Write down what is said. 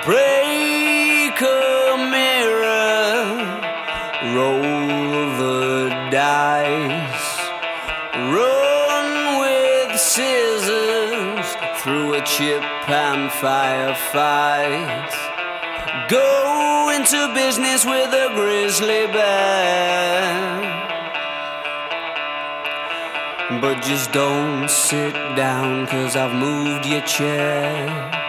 Break a mirror, roll the dice, run with scissors through a chip and firefight. Go into business with a grizzly bear, but just don't sit down, 'cause I've moved your chair.